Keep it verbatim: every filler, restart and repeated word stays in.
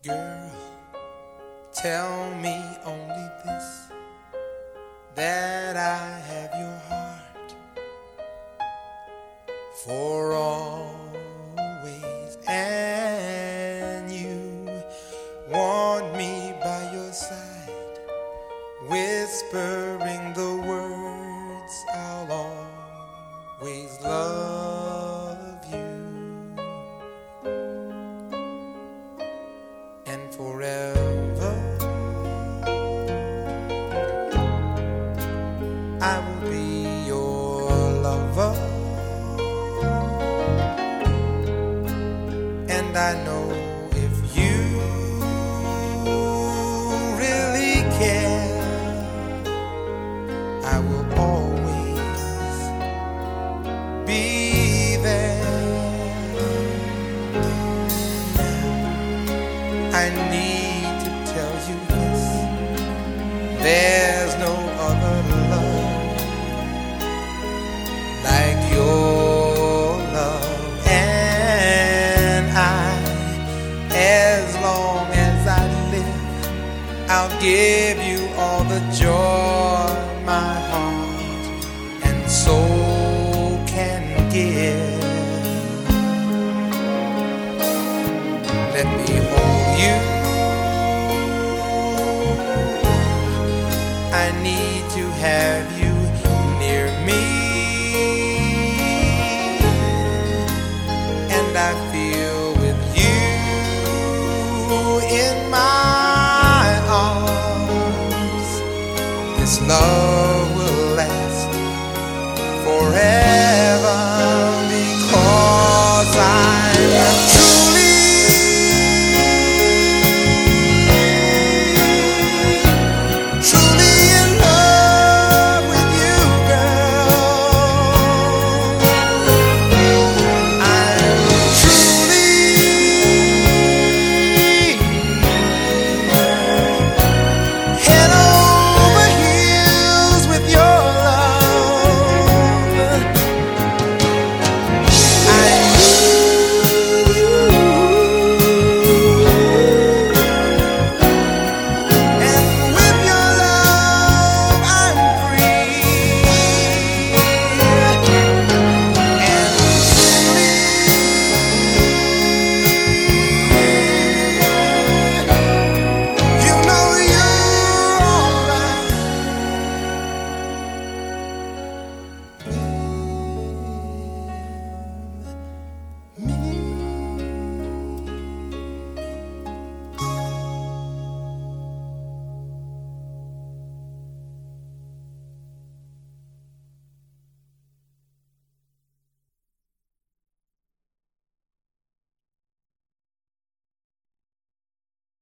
Girl, tell me only this, that I have your heart for always, and you want me by your side, whispering the words, I'll always love you. And forever I will be your lover, and I know if you really care, I will always be there. I need to tell you this, there's no other love like your love, and I, as long as I live, I'll give you all the joy my heart and soul can give. Let me hold you, I need to have you near me, and I feel with you in my arms, this love will last forever.